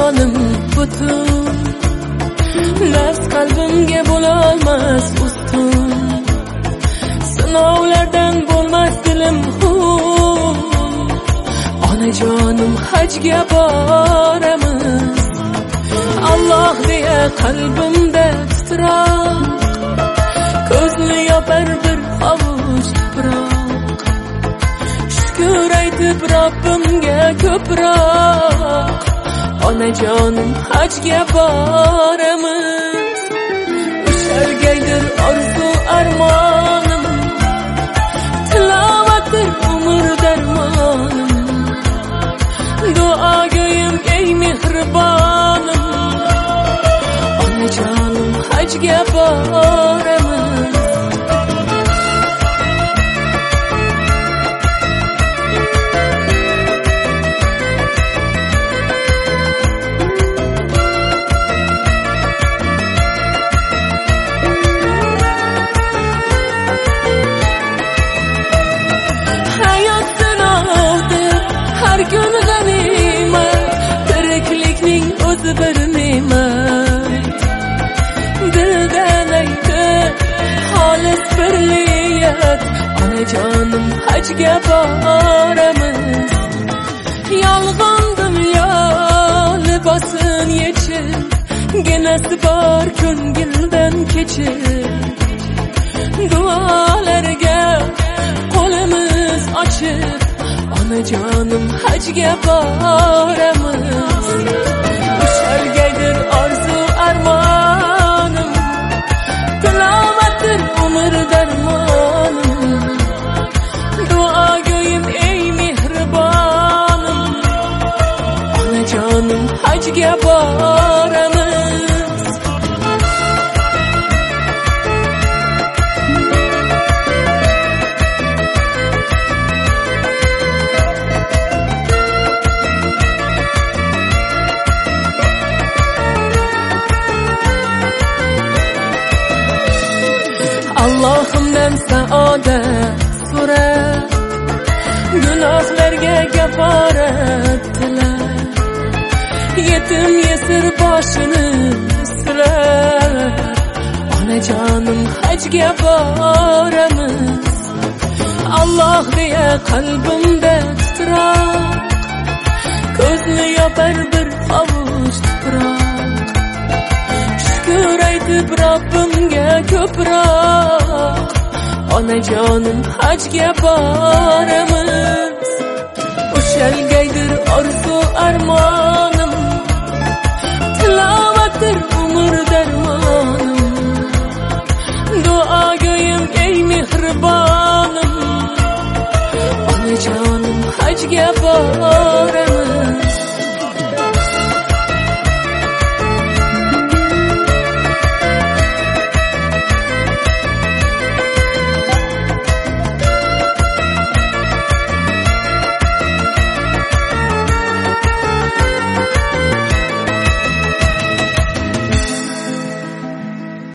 jonim butun, nafs qalbimga bo'lolmas ustun, sinovlardan bo'lmas dilim xun. Onajonim hajga boramiz, Alloh deya qalbimda titroq, ko'zni yopar bir hovuch tuproq. Shukr aytib Robbimga ko'proq, onajonim hajga boramiz. Ushalgaydir orzu armonim, tilovatdir umr darmonim. Duogo'yim ey mehribonim, onajonim hajga boramiz. Har kun g'animat, tiriklikning o'zi bir ne'mat. Dildan aytib xolis bir niyat, onajonim hajga boramiz. Yolg'on dunyo libosin yechib, ginasi bor ko'ngildan kechib. Duolarga qo'limiz ochib, onajonim hajga boramiz. Ushalgaydir orzu armonim, tilovatdir umr darmonim. Duogo'yim ey mehribonim, onajonim hajga boramiz. Allohimdan saodat so'rab, gunohlarga kaforat tilab, yetim yesir boshini silab, onajonim hajga boramiz. Alloh deya qalbimda titroq, ko'zni yopar bir hovuch tuproq. Shukr aytib Robbimga ko'proq, onajonim hajga boramiz. Ushalgaydir orzu armonim, tilovatdir umr darmonim. Duogo'yim ey mehribonim, onajonim hajga boramiz.